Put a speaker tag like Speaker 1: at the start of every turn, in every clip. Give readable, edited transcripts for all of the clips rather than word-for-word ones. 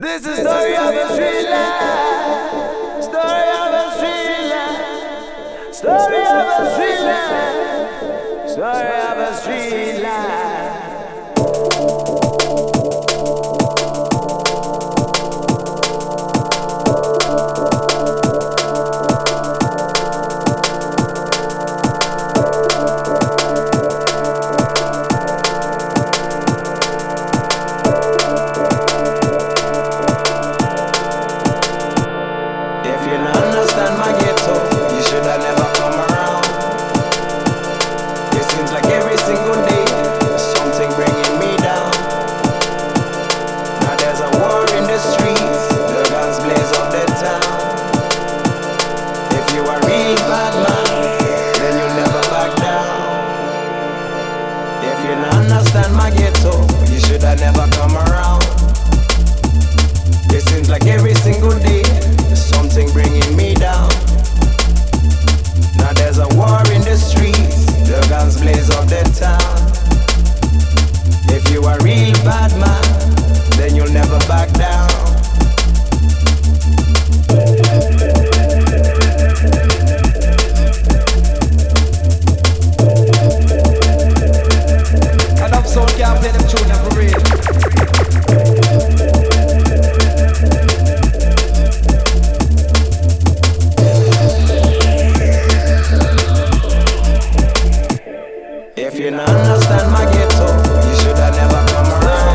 Speaker 1: This is story of a street life. Story of a street life. Story of a street life. Story of a street life.
Speaker 2: Understand my ghetto, you should have never come around. It seems like every single day there's something bringing me down. Now there's a war in the streets, the guns blaze up the town. If you are a real bad man, then you'll never back down.
Speaker 3: So can't play them tune for real.
Speaker 2: If you don't understand my ghetto, you should have never come around.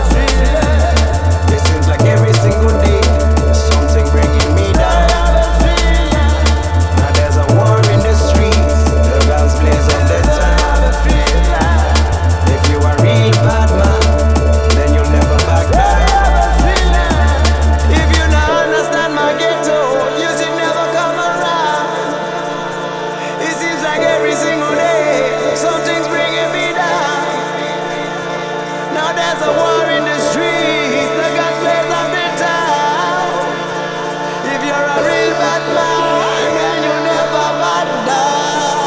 Speaker 2: It seems like every single day there's something bringing me down. Now there's a war in the streets, the guns blaze up the town. If you are a real bad man, then you'll never back down. If you don't understand my ghetto, you should never come around. It seems like every single day something's bringing me down. Now there's a war in the streets, the guns blaze up the town. If you're a real bad man, then you'll never back down.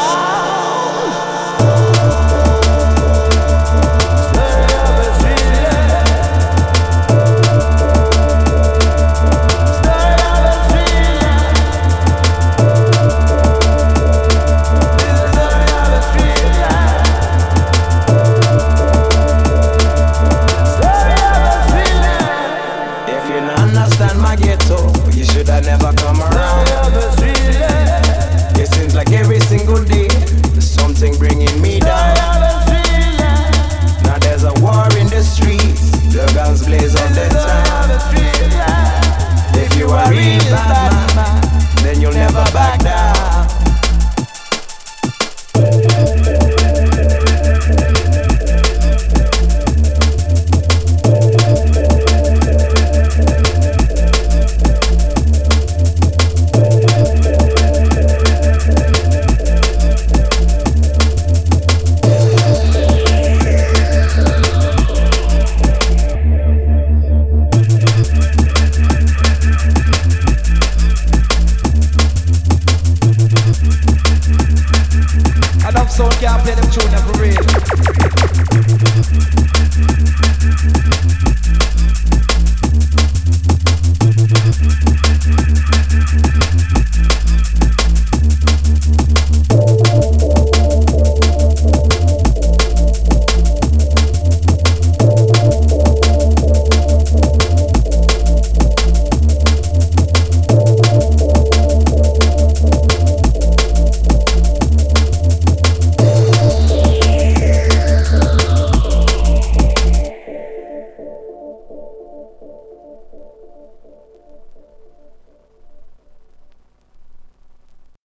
Speaker 2: You should have never come around. It seems like every single day there's something bringing me down. Now there's a war in the streets, the guns blaze up the town.